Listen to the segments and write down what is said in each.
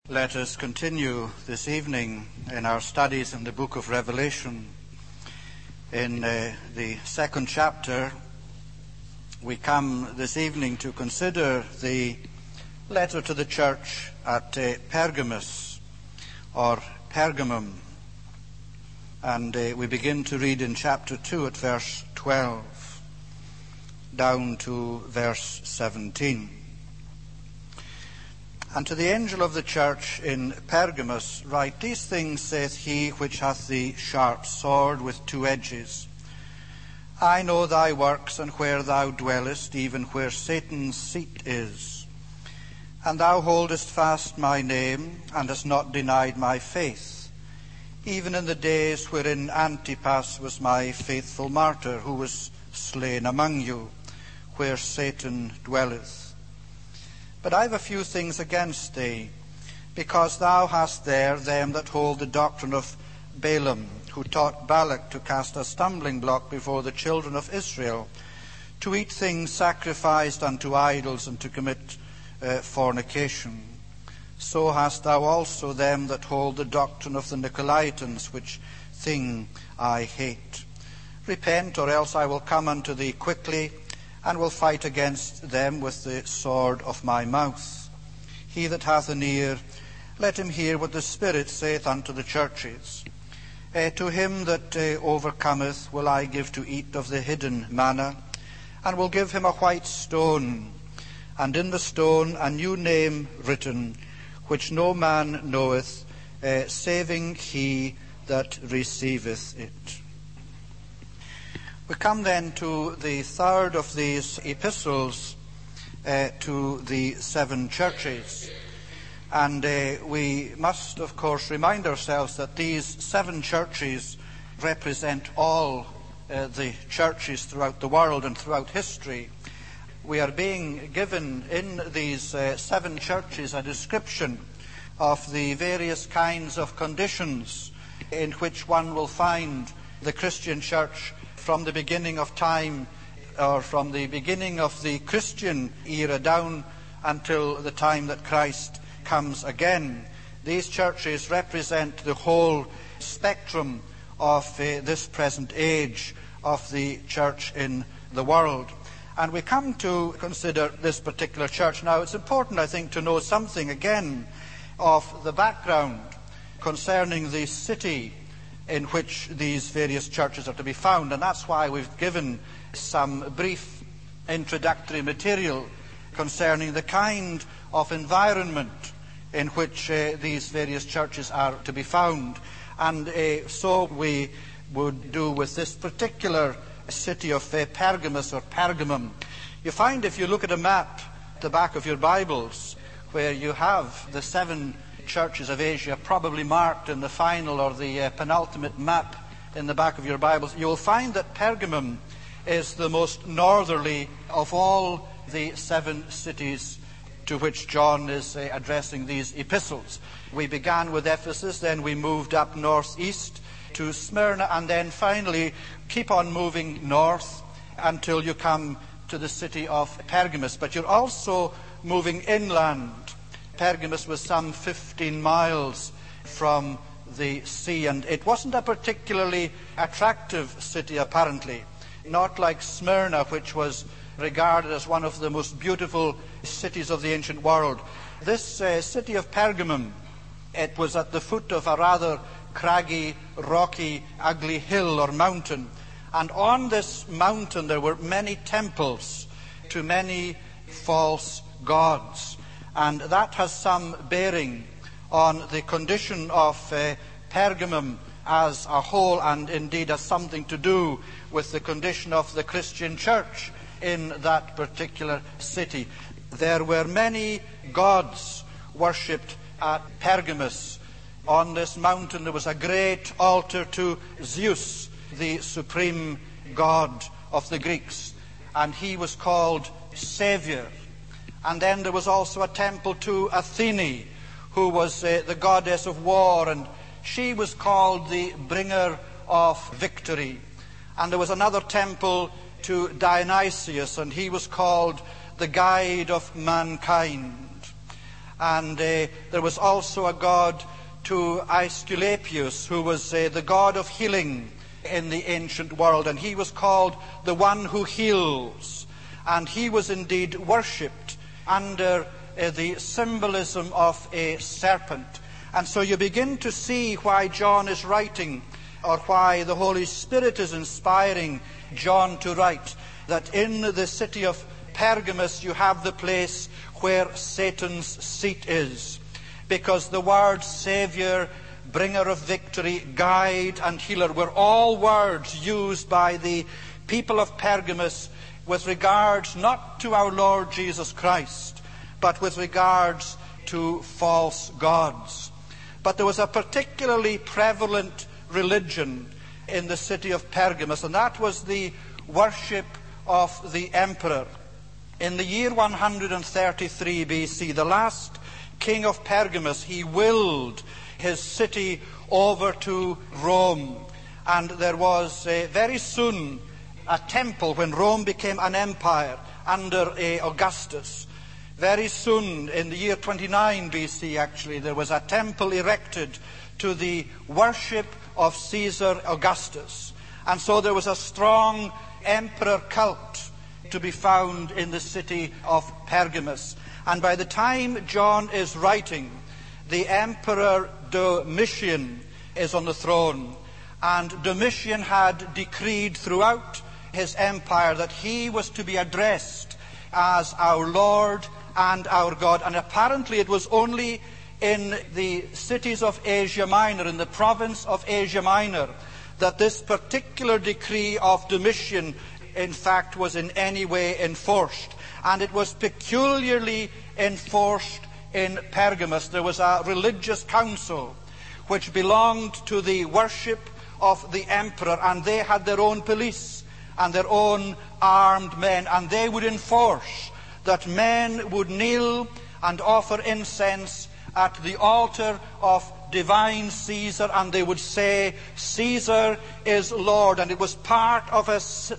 Let us continue this evening in our studies in the book of Revelation. In the second chapter, we come this evening to consider the letter to the church at Pergamos, or Pergamum. And we begin to read in chapter 2 at verse 12, down to verse 17. And to the angel of the church in Pergamos write, These things saith he which hath the sharp sword with two edges. I know thy works, and where thou dwellest, even where Satan's seat is. And thou holdest fast my name, and hast not denied my faith, even in the days wherein Antipas was my faithful martyr, who was slain among you, where Satan dwelleth. But I have a few things against thee, because thou hast there them that hold the doctrine of Balaam, who taught Balak to cast a stumbling block before the children of Israel, to eat things sacrificed unto idols, and to commit fornication. So hast thou also them that hold the doctrine of the Nicolaitans, which thing I hate. Repent, or else I will come unto thee quickly, and will fight against them with the sword of my mouth. He that hath an ear, let him hear what the Spirit saith unto the churches. To him that overcometh will I give to eat of the hidden manna, and will give him a white stone, and in the stone a new name written, which no man knoweth, saving he that receiveth it. We come then to the third of these epistles to the seven churches. And we must, of course, remind ourselves that these seven churches represent all the churches throughout the world and throughout history. We are being given in these seven churches a description of the various kinds of conditions in which one will find the Christian church from the beginning of time, or from the beginning of the Christian era down until the time that Christ comes again. These churches represent the whole spectrum of this present age of the church in the world. And we come to consider this particular church. Now, it's important, I think, to know something again of the background concerning the city in which these various churches are to be found. And that's why we've given some brief introductory material concerning the kind of environment in which these various churches are to be found. And so we would do with this particular city of Pergamos, or Pergamum. You find, if you look at a map at the back of your Bibles, where you have the seven churches of Asia probably marked in the final or the penultimate map in the back of your Bibles, you will find that Pergamum is the most northerly of all the seven cities to which John is addressing these epistles. We began with Ephesus, then we moved up northeast to Smyrna, and then finally keep on moving north until you come to the city of Pergamos. But you're also moving inland. Pergamos was some 15 miles from the sea, and it wasn't a particularly attractive city, apparently. Not like Smyrna, which was regarded as one of the most beautiful cities of the ancient world. This city of Pergamum, it was at the foot of a rather craggy, rocky, ugly hill or mountain. And on this mountain there were many temples to many false gods. And that has some bearing on the condition of Pergamum as a whole, and indeed has something to do with the condition of the Christian church in that particular city. There were many gods worshipped at Pergamos. On this mountain there was a great altar to Zeus, the supreme god of the Greeks, and he was called Savior. And then there was also a temple to Athene, who was the goddess of war, and she was called the bringer of victory. And there was another temple to Dionysius, and he was called the guide of mankind. And there was also a god to Aesculapius, who was the god of healing in the ancient world. And he was called the one who heals. And he was indeed worshipped under the symbolism of a serpent. And so you begin to see why John is writing, or why the Holy Spirit is inspiring John to write, that in the city of Pergamos you have the place where Satan's seat is. Because the words Saviour, bringer of victory, guide and healer were all words used by the people of Pergamos with regards not to our Lord Jesus Christ, but with regards to false gods. But there was a particularly prevalent religion in the city of Pergamos, and that was the worship of the emperor. In the year 133 BC, the last king of Pergamos, he willed his city over to Rome. And there was very soon a temple when Rome became an empire under Augustus. Very soon, in the year 29 BC actually, there was a temple erected to the worship of Caesar Augustus. And so there was a strong emperor cult to be found in the city of Pergamos. And by the time John is writing, the Emperor Domitian is on the throne. And Domitian had decreed throughout his empire that he was to be addressed as our Lord and our God. And apparently it was only in the cities of Asia Minor, in the province of Asia Minor, that this particular decree of Domitian, in fact, was in any way enforced. And it was peculiarly enforced in Pergamos. There was a religious council which belonged to the worship of the emperor, and they had their own police and their own armed men, and they would enforce that men would kneel and offer incense at the altar of divine Caesar, and they would say, Caesar is Lord. And it was part of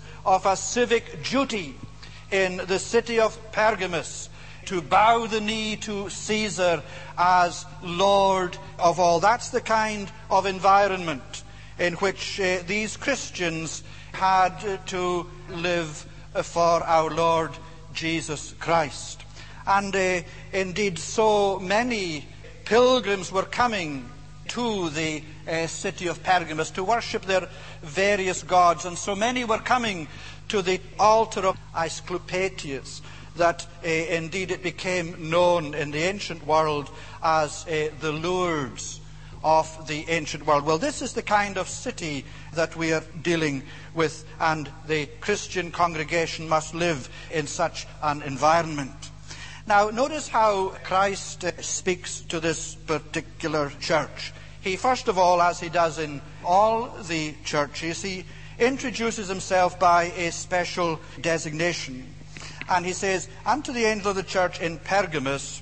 a civic duty in the city of Pergamos to bow the knee to Caesar as Lord of all. That's the kind of environment in which these Christians had to live for our Lord Jesus Christ. And indeed, so many pilgrims were coming to the city of Pergamos to worship their various gods, and so many were coming to the altar of Asclepius that indeed it became known in the ancient world as the Lourdes of the ancient world. Well, this is the kind of city that we are dealing with, and the Christian congregation must live in such an environment. Now, notice how Christ speaks to this particular church. He, first of all, as he does in all the churches, he introduces himself by a special designation. And he says, unto the angel of the church in Pergamos,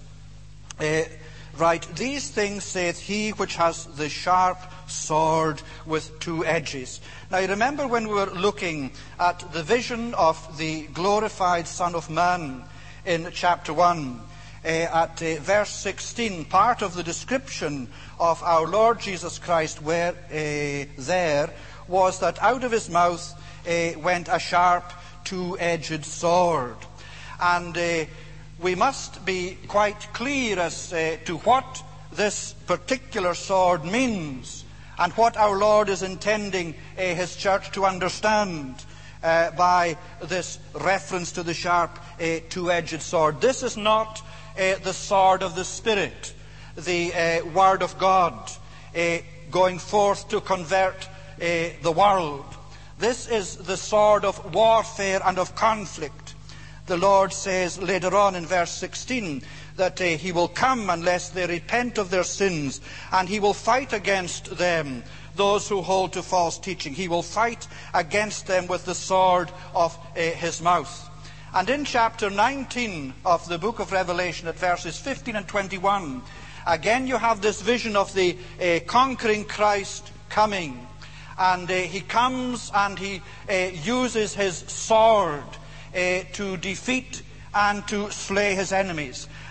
write, these things saith he which has the sharp sword with two edges. Now, you remember when we were looking at the vision of the glorified Son of Man in chapter 1, at verse 16, part of the description of our Lord Jesus Christ where there was that out of his mouth went a sharp two-edged sword. And we must be quite clear as to what this particular sword means and what our Lord is intending his church to understand by this reference to the sharp two-edged sword. This is not the sword of the Spirit, the Word of God, going forth to convert the world. This is the sword of warfare and of conflict. The Lord says later on in verse 16 that he will come unless they repent of their sins, and he will fight against them, those who hold to false teaching. He will fight against them with the sword of his mouth. And in chapter 19 of the book of Revelation, at verses 15 and 21, again you have this vision of the conquering Christ coming. And he comes and he uses his sword to defeat and to slay his enemies.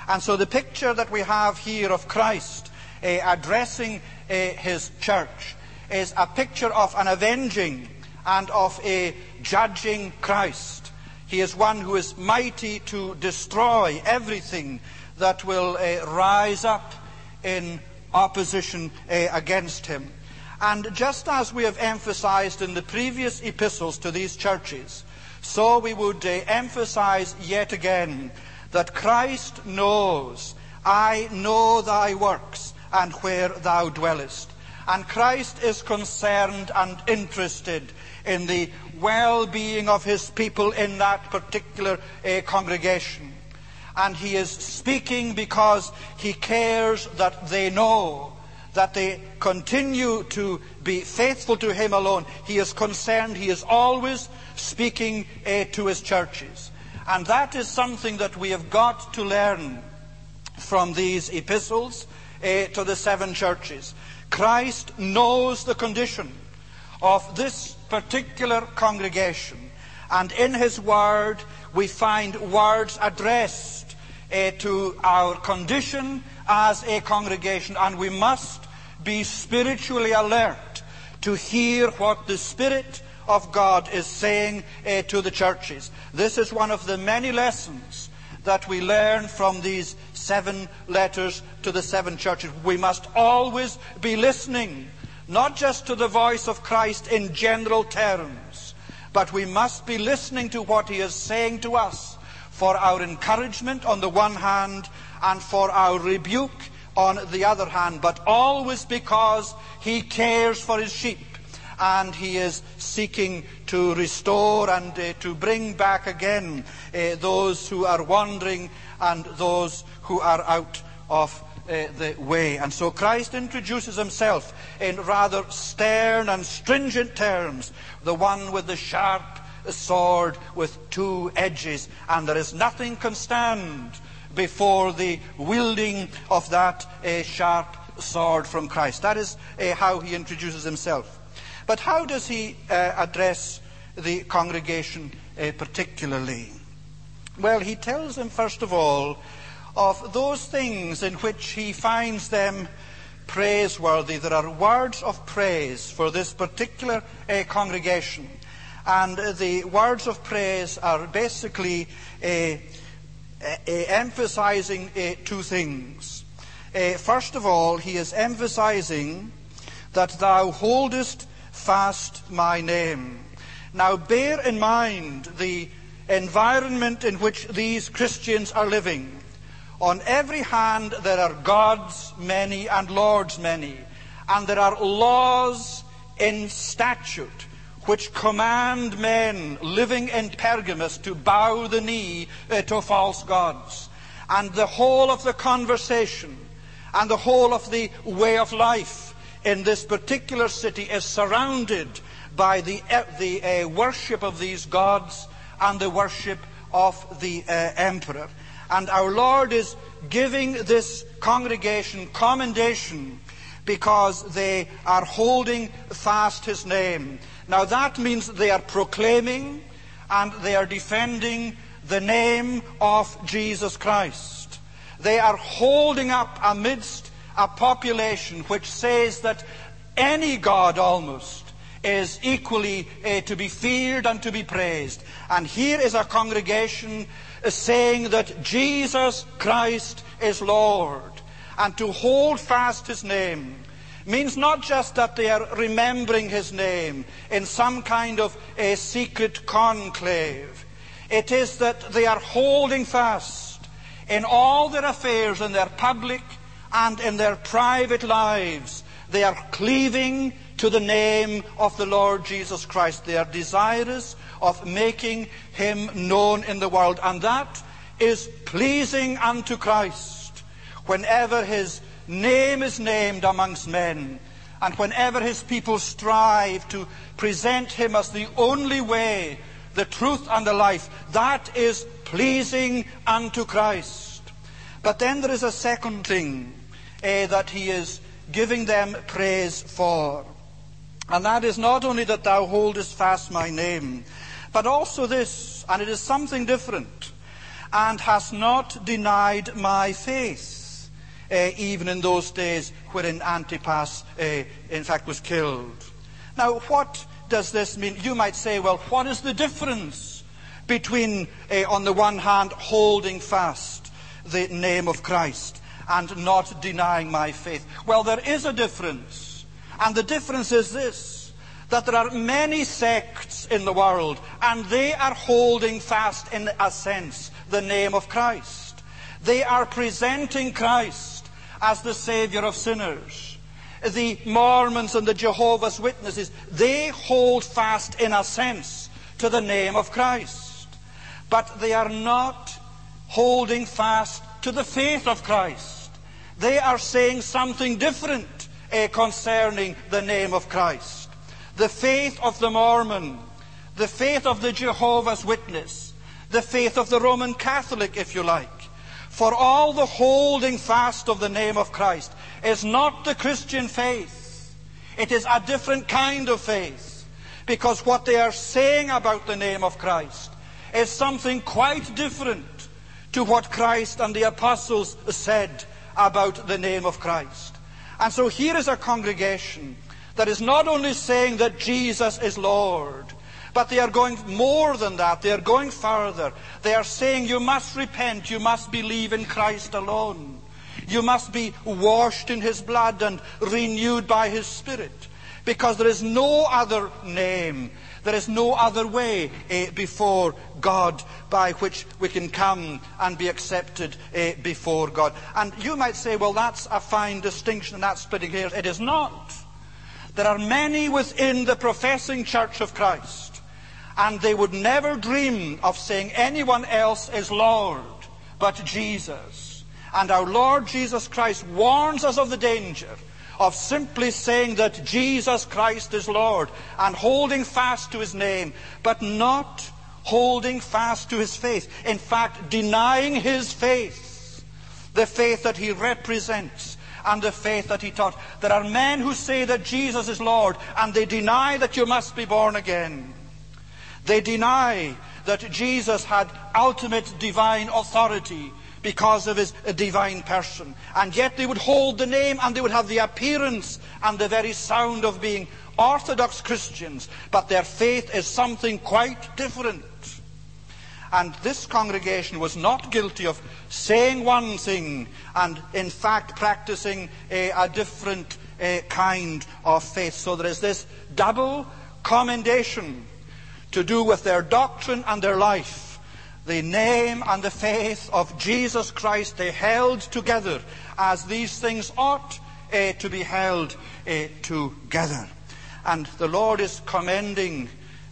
And so the picture that we have here of Christ addressing his church is a picture of an avenging and of a judging Christ. He is one who is mighty to destroy everything that will rise up in opposition against him. And just as we have emphasized in the previous epistles to these churches, so we would emphasize yet again that Christ knows, I know thy works and where thou dwellest. And Christ is concerned and interested in the well-being of his people in that particular congregation. And he is speaking because he cares that they know that they continue to be faithful to him alone. He is concerned, he is always speaking to his churches. And that is something that we have got to learn from these epistles to the 7 churches. Christ knows the condition of this particular congregation. And in his word, we find words addressed to our condition as a congregation. And we must be spiritually alert to hear what the Spirit of God is saying to the churches. This is one of the many lessons that we learn from these 7 letters to the 7 churches. We must always be listening, not just to the voice of Christ in general terms, but we must be listening to what he is saying to us for our encouragement on the one hand and for our rebuke on the other hand, but always because he cares for his sheep and he is seeking to restore and to bring back again those who are wandering and those who are out of the way. And so Christ introduces himself in rather stern and stringent terms, the one with the sharp sword with 2 edges, and there is nothing can stand before the wielding of that sharp sword from Christ. That is how he introduces himself. But how does he address the congregation particularly? Well, he tells them first of all of those things in which he finds them praiseworthy. There are words of praise for this particular congregation. And the words of praise are basically emphasizing 2 things. First of all, he is emphasizing that thou holdest fast my name. Now bear in mind the environment in which these Christians are living. On every hand there are gods many and lords many, and there are laws in statute which command men living in Pergamos to bow the knee to false gods. And the whole of the conversation and the whole of the way of life in this particular city is surrounded by the worship of these gods and the worship of the emperor. And our Lord is giving this congregation commendation because they are holding fast his name. Now that means they are proclaiming and they are defending the name of Jesus Christ. They are holding up amidst a population which says that any god almost is equally to be feared and to be praised. And here is a congregation saying that Jesus Christ is Lord. And to hold fast his name means not just that they are remembering his name in some kind of a secret conclave. It is that they are holding fast in all their affairs, in their public and in their private lives. They are cleaving to the name of the Lord Jesus Christ. They are desirous of making him known in the world. And that is pleasing unto Christ. Whenever his name is named amongst men, and whenever his people strive to present him as the only way, the truth and the life, that is pleasing unto Christ. But then there is a second thing that he is giving them praise for. And that is not only that thou holdest fast my name, but also this, and it is something different. and hast not denied my faith, even in those days wherein Antipas, in fact, was killed. Now, what does this mean? You might say, well, what is the difference between, on the one hand, holding fast the name of Christ and not denying my faith? Well, there is a difference. And the difference is this, that there are many sects in the world, and they are holding fast, in a sense, the name of Christ. They are presenting Christ as the Savior of sinners. The Mormons and the Jehovah's Witnesses, they hold fast, in a sense, to the name of Christ. But they are not holding fast to the faith of Christ. They are saying something different concerning the name of Christ. The faith of the Mormon, the faith of the Jehovah's Witness, the faith of the Roman Catholic, if you like. For all the holding fast of the name of Christ is not the Christian faith. It is a different kind of faith. Because what they are saying about the name of Christ is something quite different to what Christ and the apostles said about the name of Christ. And so here is a congregation that is not only saying that Jesus is Lord, but they are going more than that. They are going further. They are saying you must repent, you must believe in Christ alone. You must be washed in His blood and renewed by His Spirit. Because there is no other name, there is no other way before God by which we can come and be accepted before God. And you might say, well, that's a fine distinction and that's splitting hairs. It is not. There are many within the professing Church of Christ, and they would never dream of saying anyone else is Lord but Jesus. And our Lord Jesus Christ warns us of the danger of simply saying that Jesus Christ is Lord and holding fast to His name, but not holding fast to His faith. In fact, denying His faith, the faith that He represents and the faith that He taught. There are men who say that Jesus is Lord, and they deny that you must be born again. They deny that Jesus had ultimate divine authority because of His divine person. And yet they would hold the name, and they would have the appearance and the very sound of being Orthodox Christians, but their faith is something quite different. And this congregation was not guilty of saying one thing and in fact practicing a different kind of faith. So there is this double commendation to do with their doctrine and their life. The name and the faith of Jesus Christ they held together as these things ought to be held together. And the Lord is commending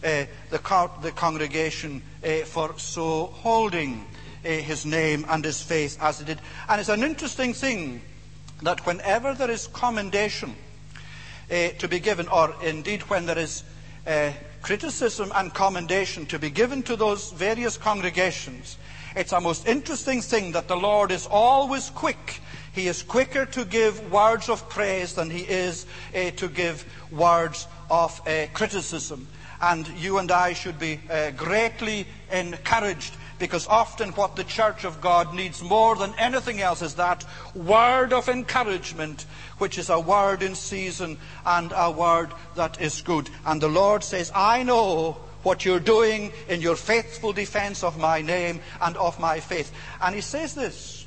the congregation for so holding His name and His faith as it did. And it's an interesting thing that whenever there is commendation to be given, or indeed when there is criticism and commendation to be given to those various congregations, it's a most interesting thing that the Lord is always quick. He is quicker to give words of praise than He is to give words of criticism. And you and I should be greatly encouraged, because often what the Church of God needs more than anything else is that word of encouragement, which is a word in season and a word that is good. And the Lord says, I know what you're doing in your faithful defense of my name and of my faith. And He says this,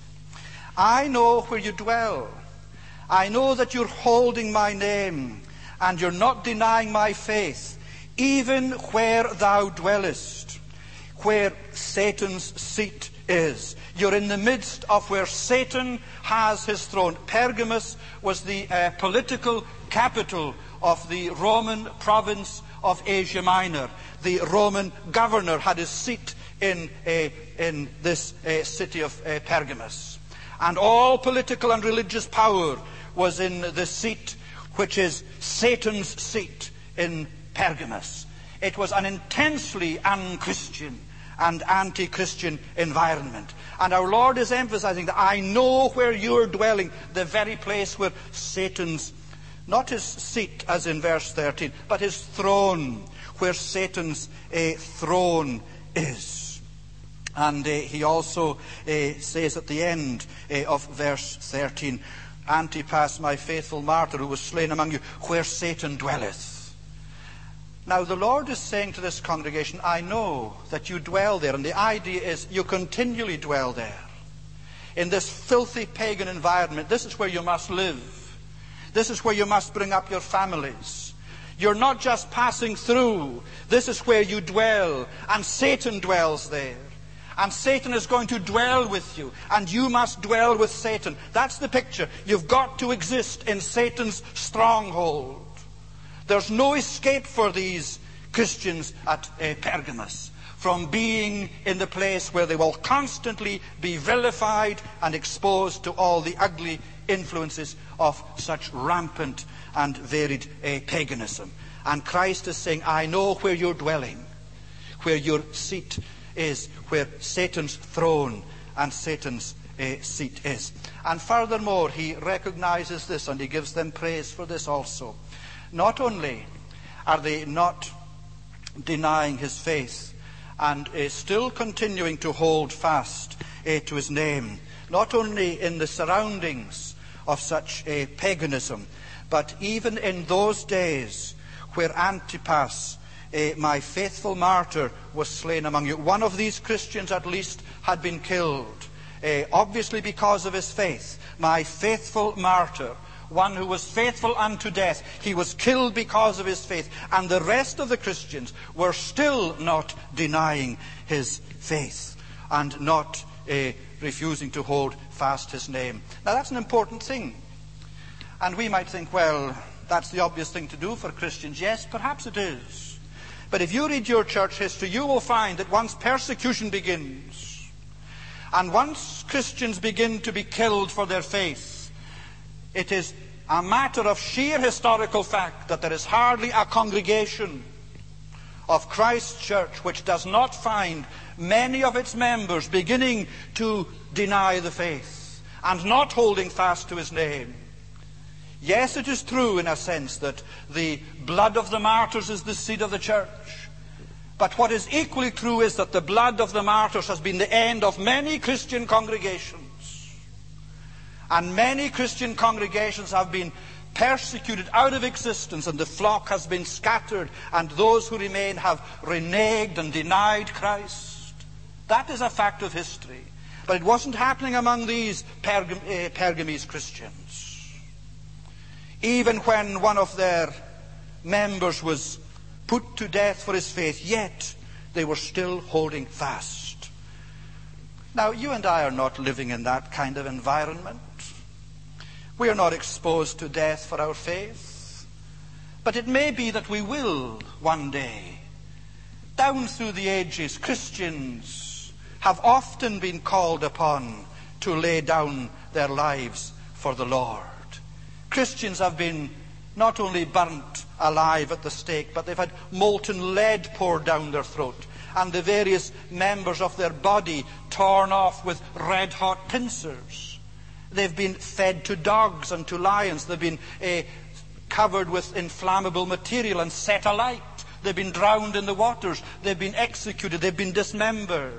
I know where you dwell. I know that you're holding my name and you're not denying my faith, even where thou dwellest, where Satan's seat is. You're in the midst of where Satan has his throne. Pergamus was the political capital of the Roman province of Asia Minor. The Roman governor had his seat in this city of Pergamus. And all political and religious power was in the seat which is Satan's seat in Pergamus. It was an intensely un-Christian and anti-Christian environment. And our Lord is emphasizing that I know where you're dwelling, the very place where Satan's, not his seat as in verse 13, but his throne, where Satan's throne is. And he also says at the end of verse 13, Antipas, my faithful martyr, who was slain among you, where Satan dwelleth. Now the Lord is saying to this congregation, I know that you dwell there. And the idea is you continually dwell there. In this filthy pagan environment, this is where you must live. This is where you must bring up your families. You're not just passing through. This is where you dwell. And Satan dwells there. And Satan is going to dwell with you. And you must dwell with Satan. That's the picture. You've got to exist in Satan's stronghold. There's no escape for these Christians at Pergamos from being in the place where they will constantly be vilified and exposed to all the ugly influences of such rampant and varied paganism. And Christ is saying, I know where you're dwelling, where your seat is, where Satan's throne and Satan's seat is. And furthermore, he recognizes this, and he gives them praise for this also. Not only are they not denying his faith and still continuing to hold fast to his name, not only in the surroundings of such paganism, but even in those days where Antipas, my faithful martyr, was slain among you. One of these Christians at least had been killed, obviously because of his faith. My faithful martyr, one who was faithful unto death, he was killed because of his faith. And the rest of the Christians were still not denying his faith and not refusing to hold fast his name. Now that's an important thing. And we might think, well, that's the obvious thing to do for Christians. Yes, perhaps it is. But if you read your church history, you will find that once persecution begins, and once Christians begin to be killed for their faith, it is a matter of sheer historical fact that there is hardly a congregation of Christ's church which does not find many of its members beginning to deny the faith and not holding fast to his name. Yes, it is true in a sense that the blood of the martyrs is the seed of the church. But what is equally true is that the blood of the martyrs has been the end of many Christian congregations. And many Christian congregations have been persecuted out of existence, and the flock has been scattered, and those who remain have reneged and denied Christ. That is a fact of history. But it wasn't happening among these Pergamese Christians. Even when one of their members was put to death for his faith, yet they were still holding fast. Now, you and I are not living in that kind of environment. We are not exposed to death for our faith. But it may be that we will one day. Down through the ages, Christians have often been called upon to lay down their lives for the Lord. Christians have been not only burnt alive at the stake, but they've had molten lead poured down their throat, and the various members of their body torn off with red-hot pincers. They've been fed to dogs and to lions. They've been covered with inflammable material and set alight. They've been drowned in the waters. They've been executed. They've been dismembered.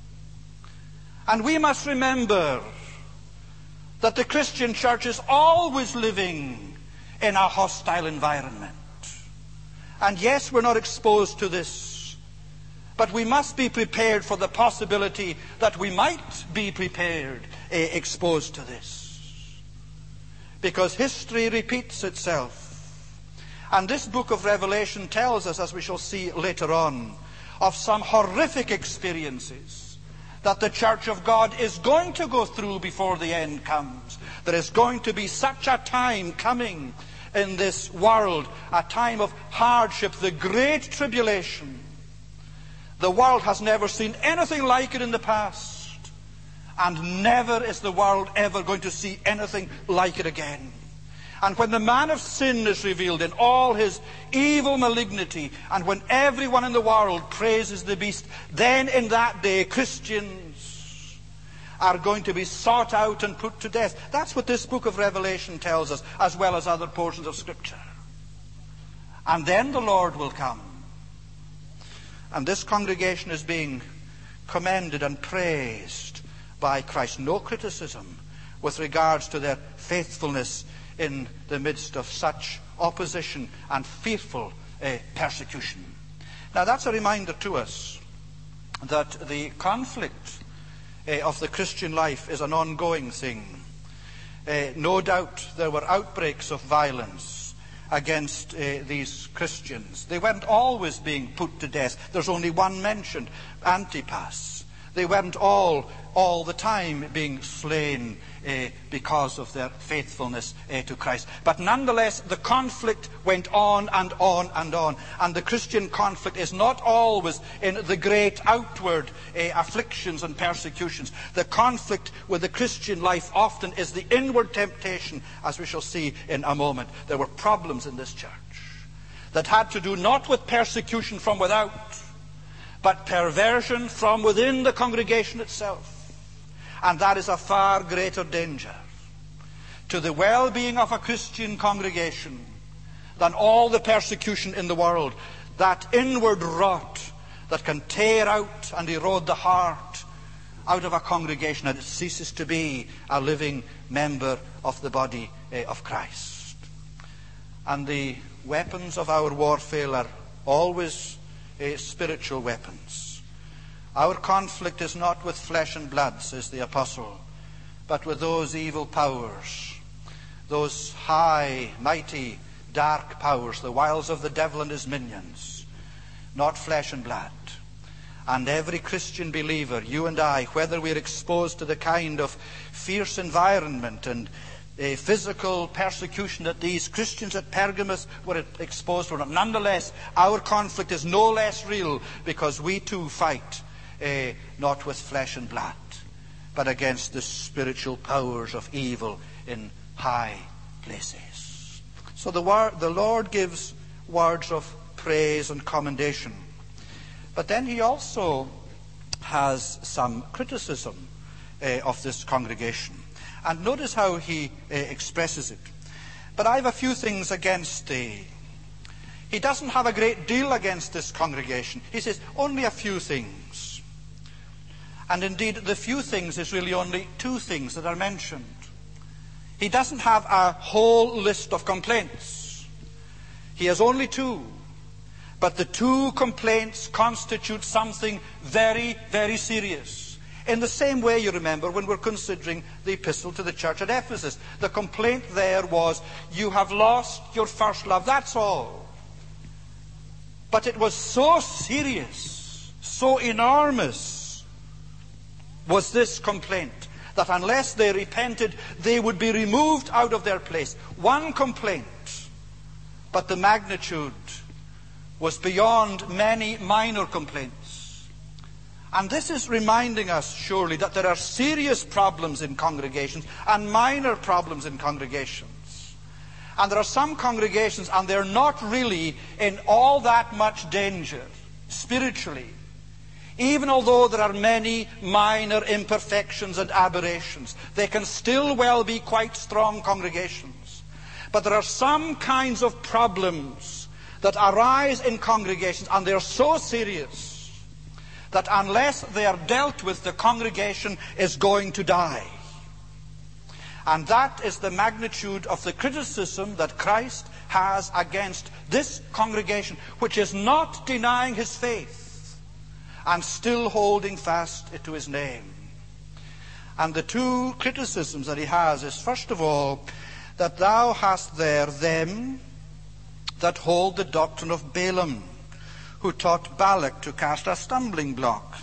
And we must remember that the Christian church is always living in a hostile environment. And yes, we're not exposed to this, but we must be prepared for the possibility that we might be exposed to this. Because history repeats itself. And this book of Revelation tells us, as we shall see later on, of some horrific experiences that the church of God is going to go through before the end comes. There is going to be such a time coming in this world, a time of hardship, the great tribulation. The world has never seen anything like it in the past. And never is the world ever going to see anything like it again. And when the man of sin is revealed in all his evil malignity, and when everyone in the world praises the beast, then in that day Christians are going to be sought out and put to death. That's what this book of Revelation tells us, as well as other portions of Scripture. And then the Lord will come. And this congregation is being commended and praised by Christ. No criticism with regards to their faithfulness in the midst of such opposition and fearful persecution. Now that's a reminder to us that the conflict of the Christian life is an ongoing thing. No doubt there were outbreaks of violence against these Christians. They weren't always being put to death. There's only one mentioned, Antipas. They weren't all the time being slain because of their faithfulness to Christ. But nonetheless, the conflict went on and on and on. And the Christian conflict is not always in the great outward afflictions and persecutions. The conflict with the Christian life often is the inward temptation, as we shall see in a moment. There were problems in this church that had to do not with persecution from without, but perversion from within the congregation itself. And that is a far greater danger to the well-being of a Christian congregation than all the persecution in the world. That inward rot that can tear out and erode the heart out of a congregation, and it ceases to be a living member of the body of Christ. And the weapons of our warfare are always spiritual weapons. Our conflict is not with flesh and blood, says the apostle, but with those evil powers, those high, mighty, dark powers, the wiles of the devil and his minions, not flesh and blood. And every Christian believer, you and I, whether we're exposed to the kind of fierce environment and physical persecution that these Christians at Pergamos were exposed to, nonetheless, our conflict is no less real, because we too fight not with flesh and blood, but against the spiritual powers of evil in high places. So the Lord gives words of praise and commendation. But then he also has some criticism of this congregation. And notice how he expresses it. But I have a few things against thee. He doesn't have a great deal against this congregation. He says, only a few things. And indeed, the few things is really only two things that are mentioned. He doesn't have a whole list of complaints. He has only two. But the two complaints constitute something very, very serious. In the same way, you remember, when we're considering the epistle to the church at Ephesus, the complaint there was, you have lost your first love. That's all. But it was so serious, so enormous, was this complaint, that unless they repented, they would be removed out of their place. One complaint, but the magnitude was beyond many minor complaints. And this is reminding us, surely, that there are serious problems in congregations and minor problems in congregations. And there are some congregations, and they're not really in all that much danger spiritually, even although there are many minor imperfections and aberrations. They can still well be quite strong congregations. But there are some kinds of problems that arise in congregations, and they're so serious that unless they are dealt with, the congregation is going to die. And that is the magnitude of the criticism that Christ has against this congregation, which is not denying his faith and still holding fast to his name. And the two criticisms that he has is, first of all, that thou hast there them that hold the doctrine of Balaam, who taught Balak to cast a stumbling block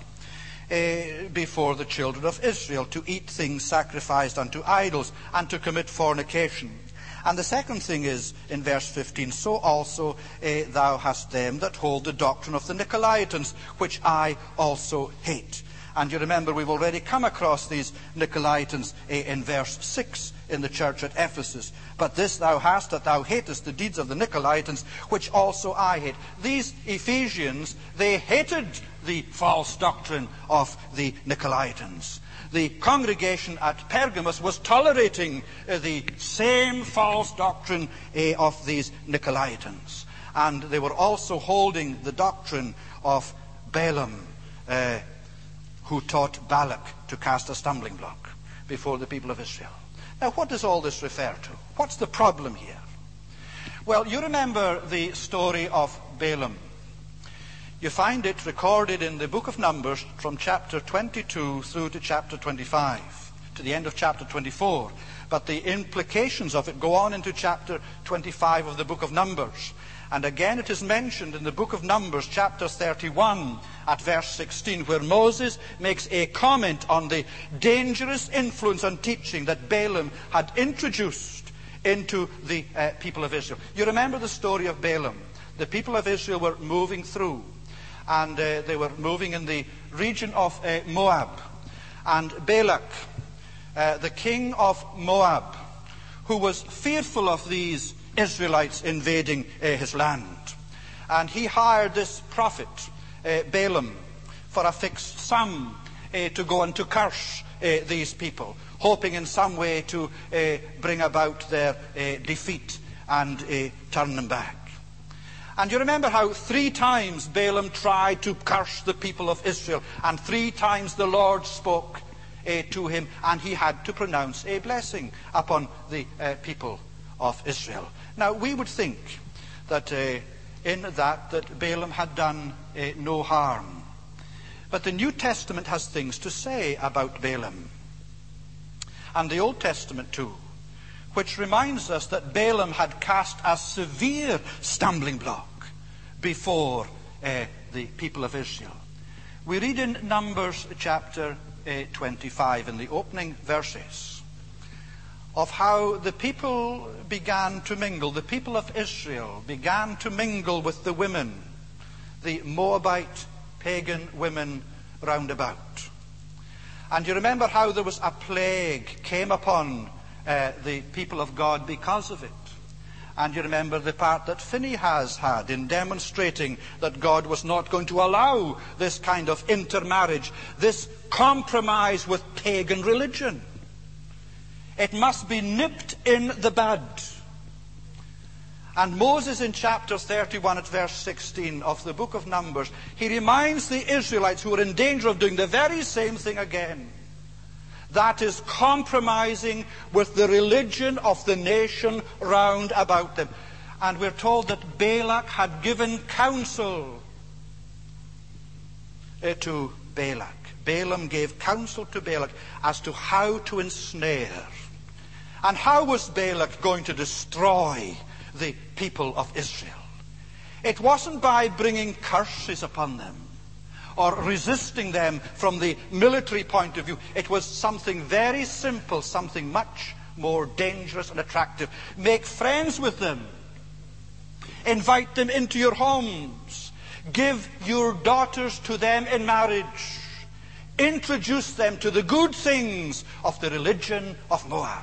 before the children of Israel, to eat things sacrificed unto idols, and to commit fornication. And the second thing is, in verse 15, so also thou hast them that hold the doctrine of the Nicolaitans, which I also hate. And you remember, we've already come across these Nicolaitans in verse 6 in the church at Ephesus. But this thou hast, that thou hatest the deeds of the Nicolaitans, which also I hate. These Ephesians, they hated the false doctrine of the Nicolaitans. The congregation at Pergamos was tolerating the same false doctrine of these Nicolaitans. And they were also holding the doctrine of Balaam, who taught Balak to cast a stumbling block before the people of Israel. Now, what does all this refer to? What's the problem here? Well, you remember the story of Balaam. You find it recorded in the book of Numbers from chapter 22 through to chapter 25, to the end of chapter 24. But the implications of it go on into chapter 25 of the book of Numbers. And again it is mentioned in the book of Numbers, chapter 31, at verse 16, where Moses makes a comment on the dangerous influence and teaching that Balaam had introduced into the people of Israel. You remember the story of Balaam. The people of Israel were moving through, and they were moving in the region of Moab. And Balak, the king of Moab, who was fearful of these Israelites invading his land, and he hired this prophet Balaam for a fixed sum to go and to curse these people, hoping in some way to bring about their defeat and turn them back. And you remember how 3 times Balaam tried to curse the people of Israel, and 3 times the Lord spoke to him, and he had to pronounce a blessing upon the people of Israel. Now, we would think that in that Balaam had done no harm. But the New Testament has things to say about Balaam, and the Old Testament too, which reminds us that Balaam had cast a severe stumbling block before the people of Israel. We read in Numbers chapter 25, in the opening verses, of how the people began to mingle. The people of Israel began to mingle with the women, the Moabite pagan women round about. And you remember how there was a plague came upon the people of God because of it. And you remember the part that Phinehas had in demonstrating that God was not going to allow this kind of intermarriage, this compromise with pagan religion. It must be nipped in the bud. And Moses in chapter 31 at verse 16 of the book of Numbers, he reminds the Israelites who are in danger of doing the very same thing again. That is compromising with the religion of the nation round about them. And we're told that Balak had given counsel to Balak. Balaam gave counsel to Balak as to how to ensnare. And how was Balak going to destroy the people of Israel? It wasn't by bringing curses upon them or resisting them from the military point of view. It was something very simple, something much more dangerous and attractive. Make friends with them. Invite them into your homes. Give your daughters to them in marriage. Introduce them to the good things of the religion of Moab.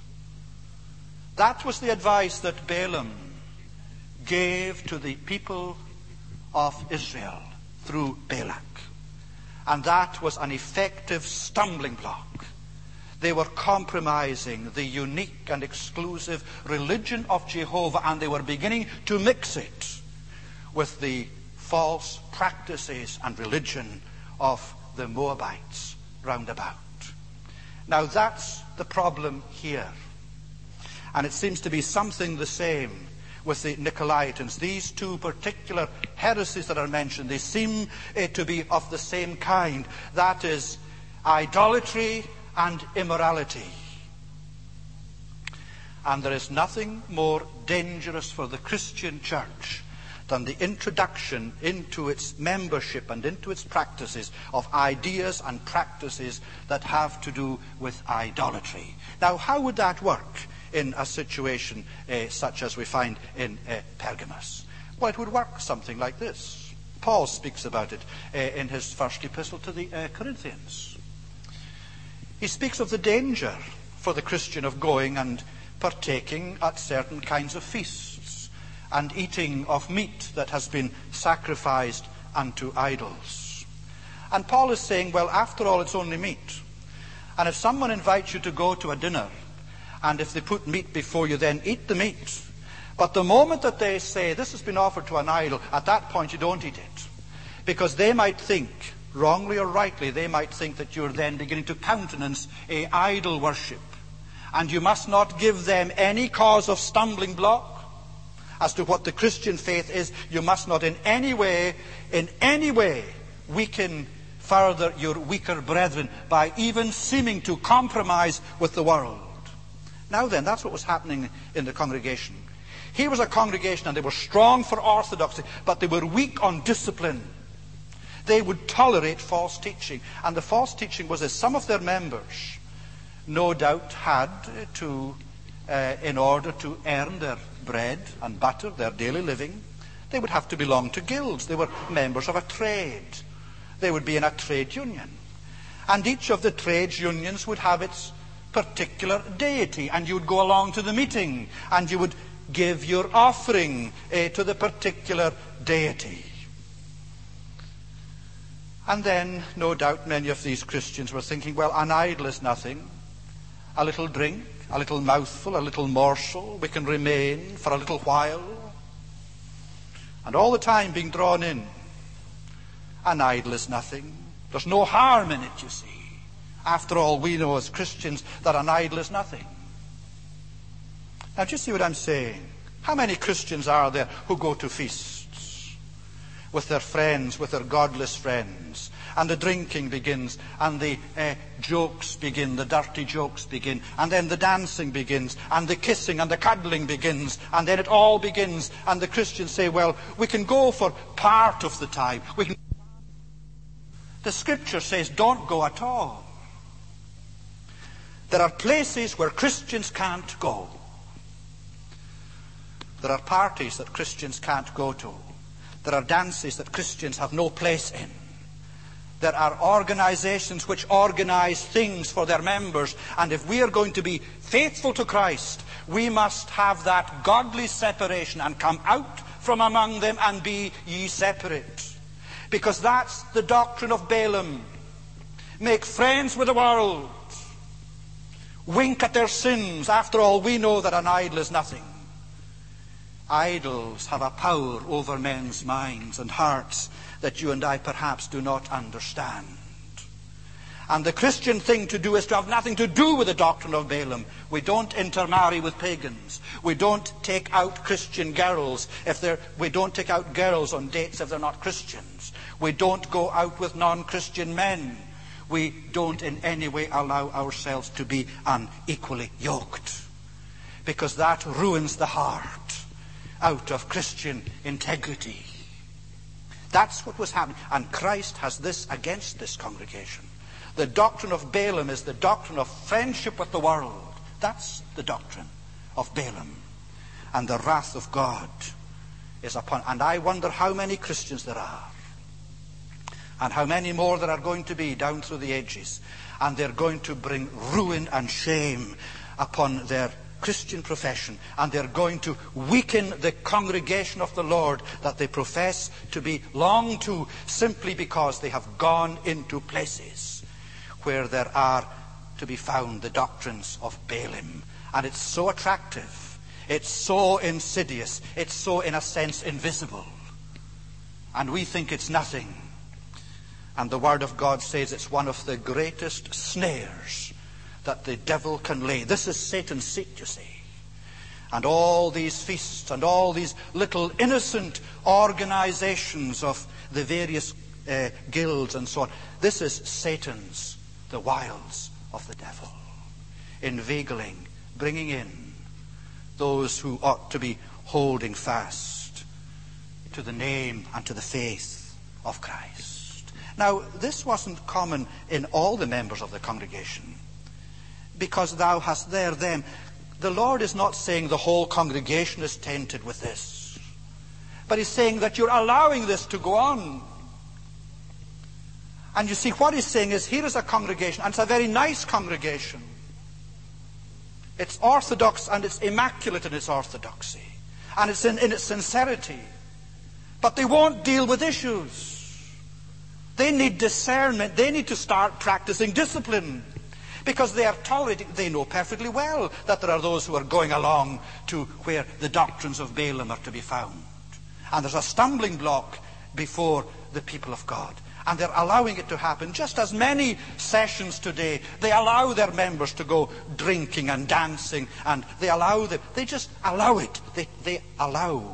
That was the advice that Balaam gave to the people of Israel through Balak. And that was an effective stumbling block. They were compromising the unique and exclusive religion of Jehovah, and they were beginning to mix it with the false practices and religion of the Moabites round about. Now that's the problem here. And it seems to be something the same with the Nicolaitans. These 2 particular heresies that are mentioned, they seem to be of the same kind. That is idolatry and immorality. And there is nothing more dangerous for the Christian church than the introduction into its membership and into its practices of ideas and practices that have to do with idolatry. Now, how would that work in a situation such as we find in Pergamos? Well, it would work something like this. Paul speaks about it in his first epistle to the Corinthians. He speaks of the danger for the Christian of going and partaking at certain kinds of feasts and eating of meat that has been sacrificed unto idols. And Paul is saying, well, after all, it's only meat. And if someone invites you to go to a dinner, and if they put meat before you, then eat the meat. But the moment that they say, this has been offered to an idol, at that point you don't eat it. Because they might think wrongly or rightly, they might think that you're then beginning to countenance idol worship. And you must not give them any cause of stumbling block as to what the Christian faith is. You must not in any way weaken further your weaker brethren by even seeming to compromise with the world. Now then, that's what was happening in the congregation. Here was a congregation, and they were strong for orthodoxy, but they were weak on discipline. They would tolerate false teaching. And the false teaching was that some of their members, no doubt, had to, in order to earn their bread and butter, their daily living, they would have to belong to guilds. They were members of a trade. They would be in a trade union. And each of the trades unions would have its particular deity. And you would go along to the meeting, and you would give your offering to the particular deity. And then, no doubt, many of these Christians were thinking, well, an idol is nothing. A little drink, a little mouthful, a little morsel, we can remain for a little while. And all the time being drawn in. An idol is nothing. There's no harm in it, you see. After all, we know as Christians that an idol is nothing. Now, do you see what I'm saying? How many Christians are there who go to feasts with their friends, with their godless friends, and the drinking begins, and the jokes begin, the dirty jokes begin, and then the dancing begins, and the kissing and the cuddling begins, and then it all begins, and the Christians say, well, we can go for part of the time. The Scripture says, don't go at all. There are places where Christians can't go. There are parties that Christians can't go to. There are dances that Christians have no place in. There are organizations which organize things for their members. And if we are going to be faithful to Christ, we must have that godly separation and come out from among them and be ye separate. Because that's the doctrine of Balaam. Make friends with the world. Wink at their sins. After all, we know that an idol is nothing. Idols have a power over men's minds and hearts that you and I perhaps do not understand. And the Christian thing to do is to have nothing to do with the doctrine of Balaam. We don't intermarry with pagans. We don't take out Christian girls we don't take out girls on dates if they're not Christians. We don't go out with non-Christian men. We don't in any way allow ourselves to be unequally yoked, because that ruins the heart out of Christian integrity. That's what was happening. And Christ has this against this congregation. The doctrine of Balaam is the doctrine of friendship with the world. That's the doctrine of Balaam. And the wrath of God is upon. And I wonder how many Christians there are. And how many more there are going to be down through the ages. And they're going to bring ruin and shame upon their Christian profession, and they're going to weaken the congregation of the Lord that they profess to belong to, simply because they have gone into places where there are to be found the doctrines of Balaam. And it's so attractive, it's so insidious, it's so, in a sense, invisible, and we think it's nothing. And the Word of God says it's one of the greatest snares that the devil can lay. This is Satan's seat, you see. And all these feasts and all these little innocent organizations of the various guilds and so on, this is Satan's, the wiles of the devil, inveigling, bringing in those who ought to be holding fast to the name and to the faith of Christ. Now, this wasn't common in all the members of the congregation. Because thou hast there them. The Lord is not saying the whole congregation is tainted with this. But he's saying that you're allowing this to go on. And you see, what he's saying is, here is a congregation, and it's a very nice congregation. It's orthodox and it's immaculate in its orthodoxy. And it's in its sincerity. But they won't deal with issues. They need discernment. They need to start practicing discipline. Because they are tolerating, they know perfectly well that there are those who are going along to where the doctrines of Balaam are to be found. And there's a stumbling block before the people of God. And they're allowing it to happen. Just as many sessions today, they allow their members to go drinking and dancing, and they just allow it. They allow.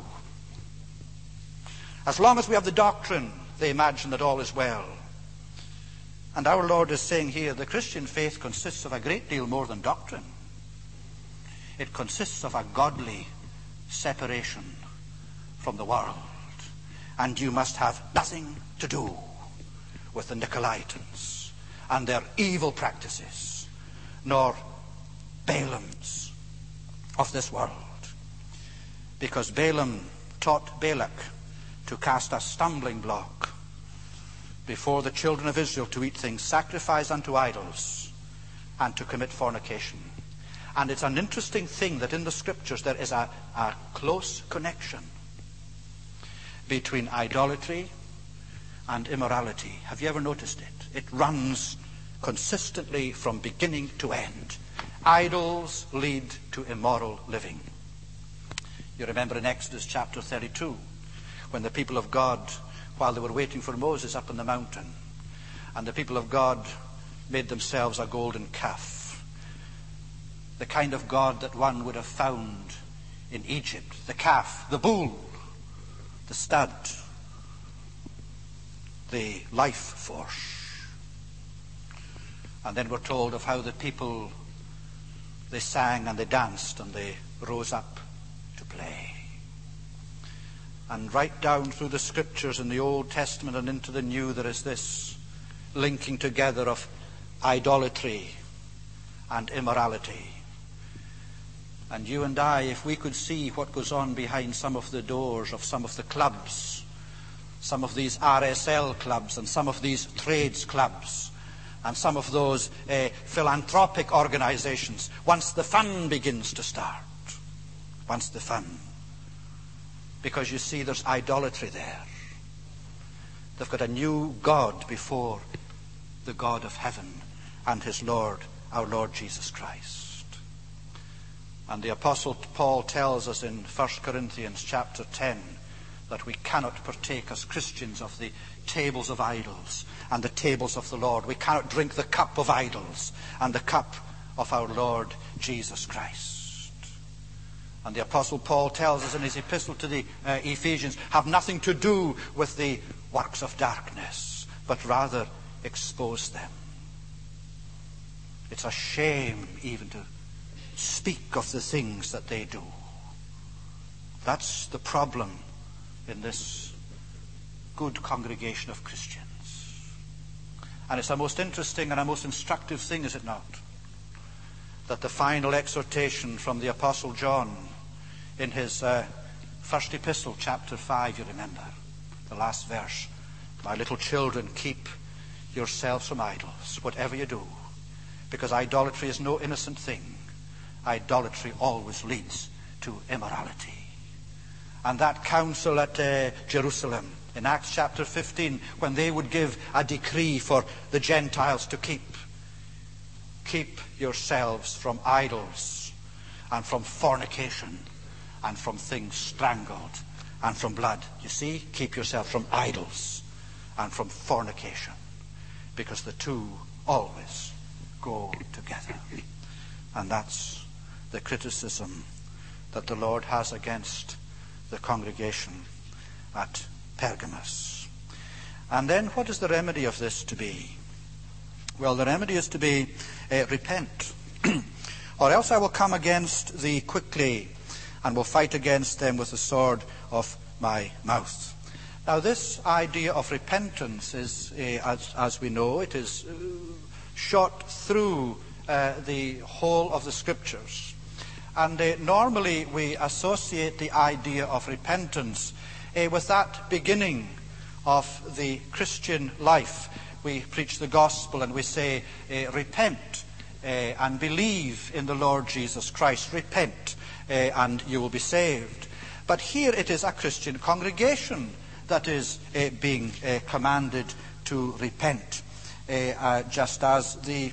As long as we have the doctrine, they imagine that all is well. And our Lord is saying here, the Christian faith consists of a great deal more than doctrine. It consists of a godly separation from the world. And you must have nothing to do with the Nicolaitans and their evil practices, nor Balaams of this world. Because Balaam taught Balak to cast a stumbling block before the children of Israel to eat things sacrificed unto idols and to commit fornication. And it's an interesting thing that in the Scriptures there is a close connection between idolatry and immorality. Have you ever noticed it? It runs consistently from beginning to end. Idols lead to immoral living. You remember in Exodus chapter 32, when the people of God, while they were waiting for Moses up on the mountain, and the people of God made themselves a golden calf, the kind of God that one would have found in Egypt, the calf, the bull, the stud, the life force. And then we're told of how the people, they sang and they danced and they rose up to play. And right down through the Scriptures in the Old Testament and into the New, there is this linking together of idolatry and immorality. And you and I, if we could see what goes on behind some of the doors of some of the clubs, some of these RSL clubs and some of these trades clubs and some of those philanthropic organizations, once the fun begins to start, once the fun, because you see there's idolatry there. They've got a new God before the God of heaven and his Lord, our Lord Jesus Christ. And the Apostle Paul tells us in 1 Corinthians chapter 10 that we cannot partake as Christians of the tables of idols and the tables of the Lord. We cannot drink the cup of idols and the cup of our Lord Jesus Christ. And the Apostle Paul tells us in his epistle to the Ephesians, have nothing to do with the works of darkness, but rather expose them. It's a shame even to speak of the things that they do. That's the problem in this good congregation of Christians. And it's a most interesting and a most instructive thing, is it not? That the final exhortation from the Apostle John in his first epistle, chapter 5, you remember, the last verse, my little children, keep yourselves from idols, whatever you do, because idolatry is no innocent thing. Idolatry always leads to immorality. And that council at Jerusalem in Acts chapter 15, when they would give a decree for the Gentiles to keep yourselves from idols and from fornication and from things strangled and from blood. You see, keep yourself from idols and from fornication, because the two always go together. And that's the criticism that the Lord has against the congregation at Pergamos. And then what is the remedy of this to be? Well, the remedy is to be repent. Or else I will come against thee quickly and will fight against them with the sword of my mouth. Now this idea of repentance is, as we know, it is shot through the whole of the Scriptures. And normally we associate the idea of repentance with that beginning of the Christian life. We preach the gospel and we say, repent and believe in the Lord Jesus Christ. Repent and you will be saved. But here it is a Christian congregation that is being commanded to repent, just as the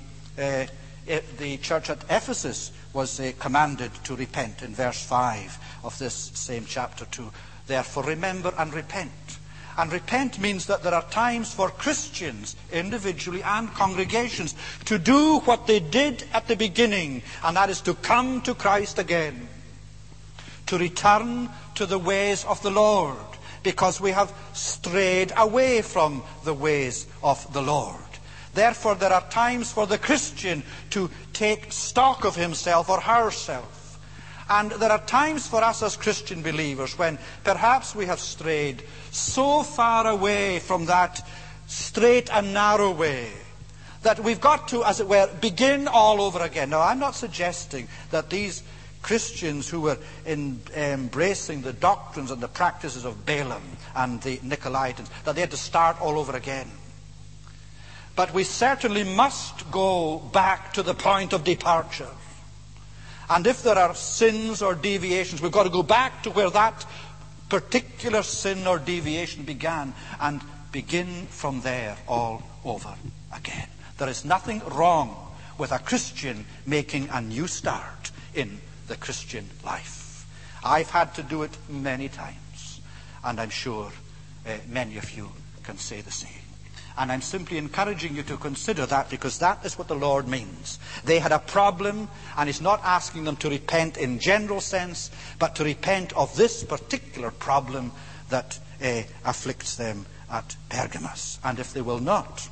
church at Ephesus was commanded to repent in verse 5 of this same chapter 2. Therefore remember and repent, And repent means that there are times for Christians, individually and congregations, to do what they did at the beginning, and that is to come to Christ again, to return to the ways of the Lord, because we have strayed away from the ways of the Lord. Therefore, there are times for the Christian to take stock of himself or herself. And there are times for us as Christian believers when perhaps we have strayed so far away from that straight and narrow way that we've got to, as it were, begin all over again. Now, I'm not suggesting that these Christians who were embracing the doctrines and the practices of Balaam and the Nicolaitans, that they had to start all over again. But we certainly must go back to the point of departure. And if there are sins or deviations, we've got to go back to where that particular sin or deviation began and begin from there all over again. There is nothing wrong with a Christian making a new start in the Christian life. I've had to do it many times, and I'm sure many of you can say the same. And I'm simply encouraging you to consider that, because that is what the Lord means. They had a problem, and He's not asking them to repent in general sense, but to repent of this particular problem that afflicts them at Pergamos. And if they will not,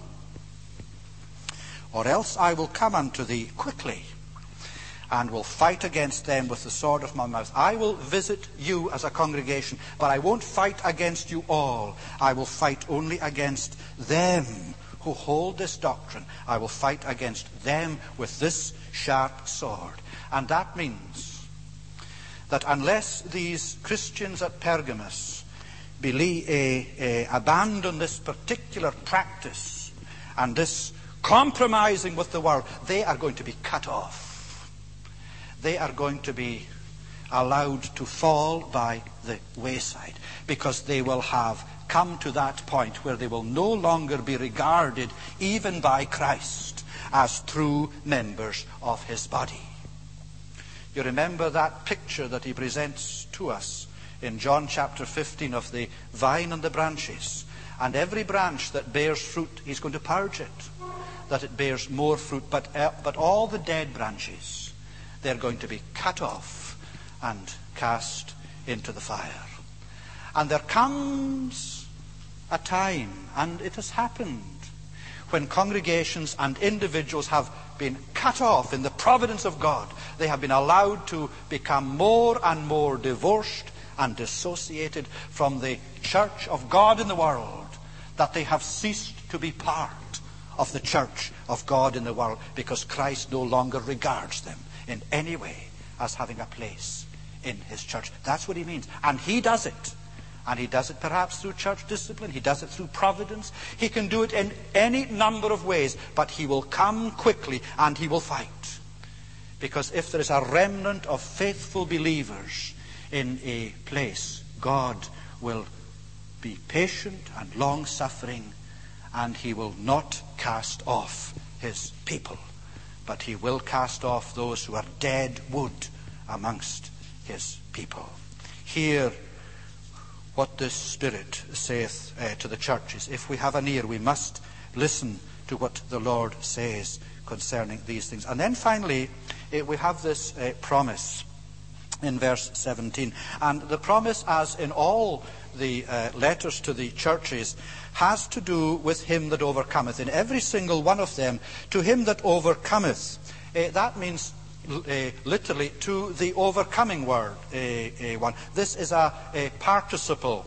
or else I will come unto thee quickly, and will fight against them with the sword of my mouth. I will visit you as a congregation, but I won't fight against you all. I will fight only against them who hold this doctrine. I will fight against them with this sharp sword. And that means that unless these Christians at Pergamos abandon this particular practice and this compromising with the world, they are going to be cut off. They are going to be allowed to fall by the wayside, because they will have come to that point where they will no longer be regarded, even by Christ, as true members of His body. You remember that picture that He presents to us in John chapter 15 of the vine and the branches. And every branch that bears fruit, He's going to purge it, that it bears more fruit. But all the dead branches, they're going to be cut off and cast into the fire. And there comes a time, and it has happened, when congregations and individuals have been cut off in the providence of God. They have been allowed to become more and more divorced and dissociated from the church of God in the world, that they have ceased to be part of the church of God in the world, because Christ no longer regards them in any way as having a place in His church. That's what He means. And He does it. And He does it perhaps through church discipline. He does it through providence. He can do it in any number of ways. But He will come quickly and He will fight. Because if there is a remnant of faithful believers in a place, God will be patient and long-suffering, and He will not cast off His people. But He will cast off those who are dead wood amongst His people. Hear what the Spirit saith to the churches. If we have an ear, we must listen to what the Lord says concerning these things. And then finally, we have this promise in verse 17. And the promise, as in all the letters to the churches, has to do with him that overcometh. In every single one of them, to him that overcometh. That means literally to the overcoming word. One. This is a participle.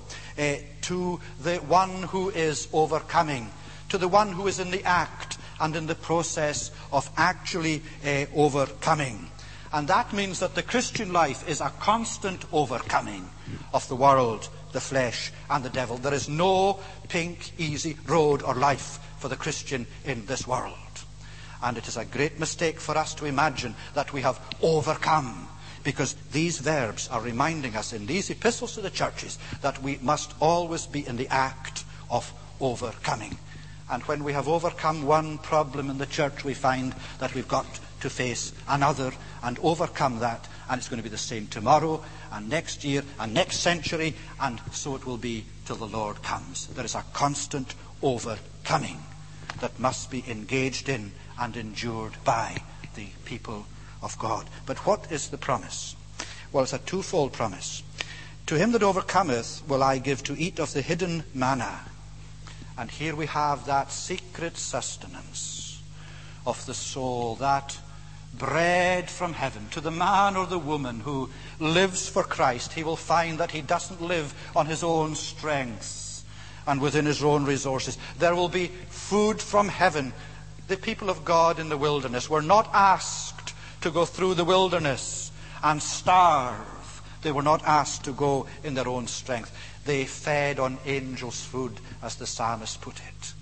To the one who is overcoming. To the one who is in the act and in the process of actually overcoming. And that means that the Christian life is a constant overcoming of the world, the flesh, and the devil. There is no pink, easy road or life for the Christian in this world. And it is a great mistake for us to imagine that we have overcome, because these verbs are reminding us in these epistles to the churches that we must always be in the act of overcoming. And when we have overcome one problem in the church, we find that we've got to face another and overcome that and it's going to be the same tomorrow, and next year, and next century, and so it will be till the Lord comes. There is a constant overcoming that must be engaged in and endured by the people of God. But what is the promise? Well, it's a twofold promise. To him that overcometh will I give to eat of the hidden manna. And here we have that secret sustenance of the soul, that bread from heaven. To the man or the woman who lives for Christ, he will find that he doesn't live on his own strength and within his own resources. There will be food from heaven. The people of God in the wilderness were not asked to go through the wilderness and starve. They were not asked to go in their own strength. They fed on angels' food, as the psalmist put it.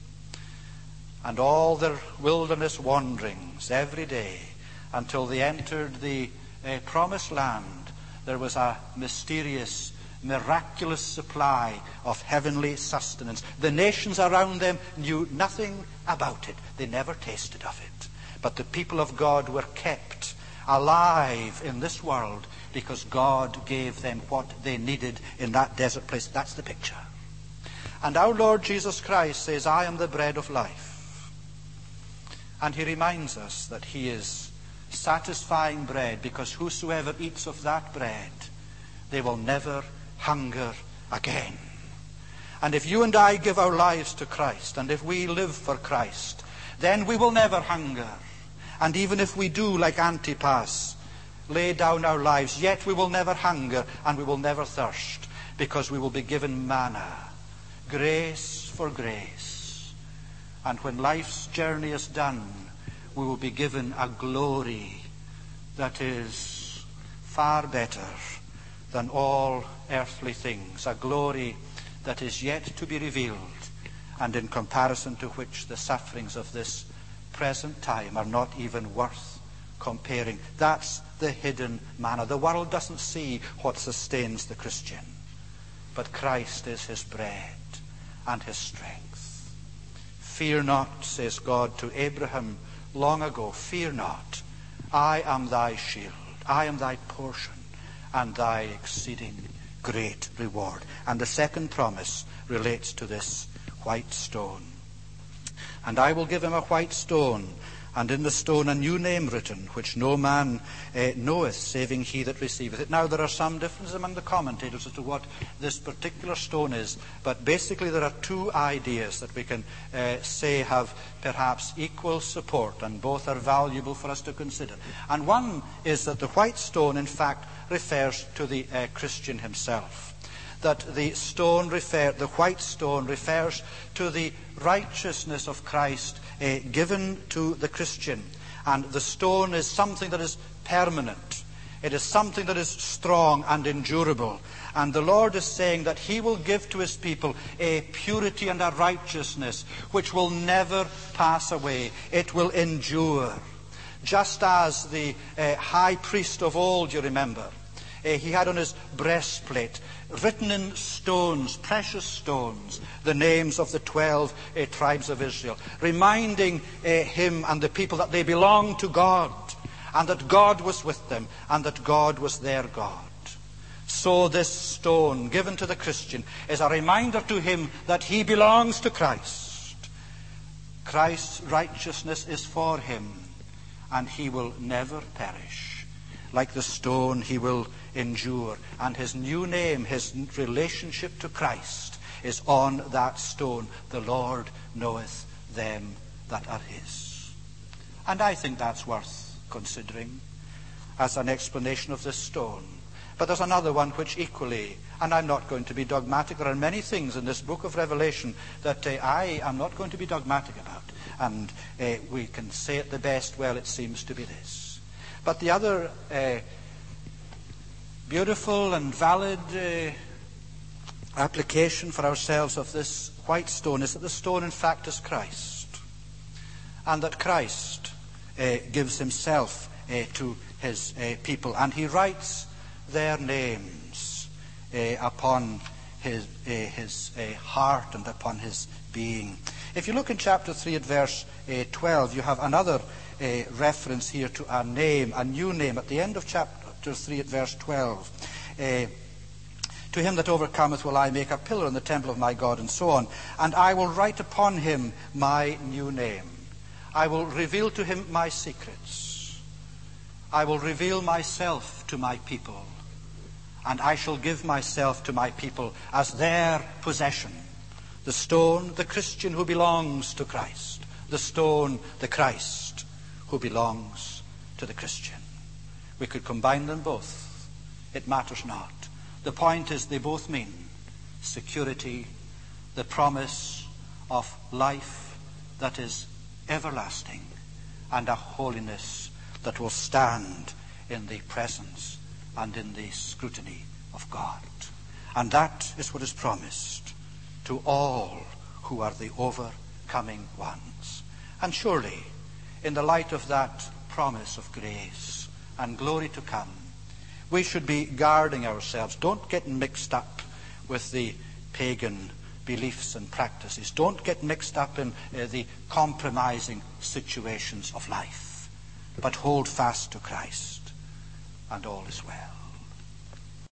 And all their wilderness wanderings every day until they entered the promised land, there was a mysterious, miraculous supply of heavenly sustenance. The nations around them knew nothing about it. They never tasted of it. But the people of God were kept alive in this world because God gave them what they needed in that desert place. That's the picture. And our Lord Jesus Christ says, I am the bread of life. And he reminds us that he is satisfying bread, because whosoever eats of that bread, they will never hunger again. And if you and I give our lives to Christ, and if we live for Christ, then we will never hunger. And even if we do, like Antipas, lay down our lives, yet we will never hunger and we will never thirst, because we will be given manna, grace for grace. And when life's journey is done, we will be given a glory that is far better than all earthly things, a glory that is yet to be revealed, and in comparison to which the sufferings of this present time are not even worth comparing. That's the hidden manna. The world doesn't see what sustains the Christian, but Christ is his bread and his strength. Fear not, says God to Abraham long ago, fear not. I am thy shield. I am thy portion and thy exceeding great reward. And the second promise relates to this white stone. And I will give him a white stone, and in the stone a new name written, which no man knoweth, saving he that receiveth it. Now, there are some differences among the commentators as to what this particular stone is, but basically there are two ideas that we can say have perhaps equal support, and both are valuable for us to consider. And one is that the white stone, in fact, refers to the Christian himself. That the white stone refers to the righteousness of Christ given to the Christian. And the stone is something that is permanent. It is something that is strong and endurable. And the Lord is saying that he will give to his people a purity and a righteousness which will never pass away. It will endure. Just as the high priest of old, you remember, he had on his breastplate, written in stones, precious stones, the names of the 12 tribes of Israel, reminding him and the people that they belonged to God, and that God was with them, and that God was their God. So this stone given to the Christian is a reminder to him that he belongs to Christ. Christ's righteousness is for him, and he will never perish. Like the stone, he will endure. And his new name, his relationship to Christ, is on that stone. The Lord knoweth them that are his. And I think that's worth considering as an explanation of this stone. But there's another one which equally, and I'm not going to be dogmatic. There are many things in this book of Revelation that I am not going to be dogmatic about. And we can say it the best, well, it seems to be this. But the other beautiful and valid application for ourselves of this white stone is that the stone, in fact, is Christ. And that Christ gives himself to his people. And he writes their names upon his heart and upon his being. If you look in chapter 3 at verse 12, you have another reference here to a name, a new name. At the end of chapter chapter 3 at verse 12. To him that overcometh will I make a pillar in the temple of my God, and so on. And I will write upon him my new name. I will reveal to him my secrets. I will reveal myself to my people. And I shall give myself to my people as their possession. The stone, the Christian who belongs to Christ. The stone, the Christ who belongs to the Christian. We could combine them both. It matters not. The point is they both mean security, the promise of life that is everlasting, and a holiness that will stand in the presence and in the scrutiny of God. And that is what is promised to all who are the overcoming ones. And surely, in the light of that promise of grace and glory to come, we should be guarding ourselves. Don't get mixed up with the pagan beliefs and practices. Don't get mixed up in the compromising situations of life. But hold fast to Christ, and all is well.